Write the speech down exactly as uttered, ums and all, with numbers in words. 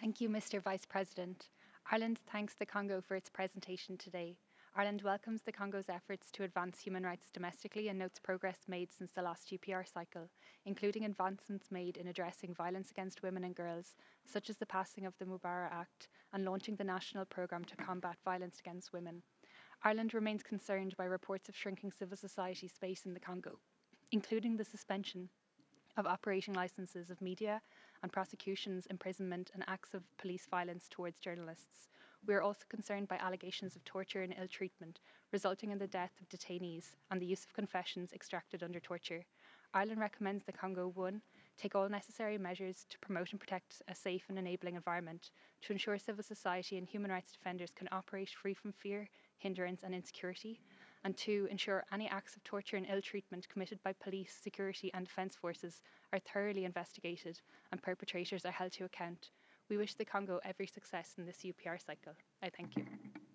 Thank you, Mister Vice President. Ireland thanks the Congo for its presentation today. Ireland welcomes the Congo's efforts to advance human rights domestically and notes progress made since the last U P R cycle, including advancements made in addressing violence against women and girls, such as the passing of the Mubarak Act and launching the national programme to combat violence against women. Ireland remains concerned by reports of shrinking civil society space in the Congo, including the suspension of operating licenses of media and prosecutions, imprisonment, and acts of police violence towards journalists. We are also concerned by allegations of torture and ill treatment, resulting in the death of detainees and the use of confessions extracted under torture. Ireland recommends the Congo one take all necessary measures to promote and protect a safe and enabling environment to ensure civil society and human rights defenders can operate free from fear, hindrance, and insecurity, and two, ensure any acts of torture and ill treatment committed by police, security, and defence forces are thoroughly investigated and perpetrators are held to account. We wish the Congo every success in this U P R cycle. I thank you.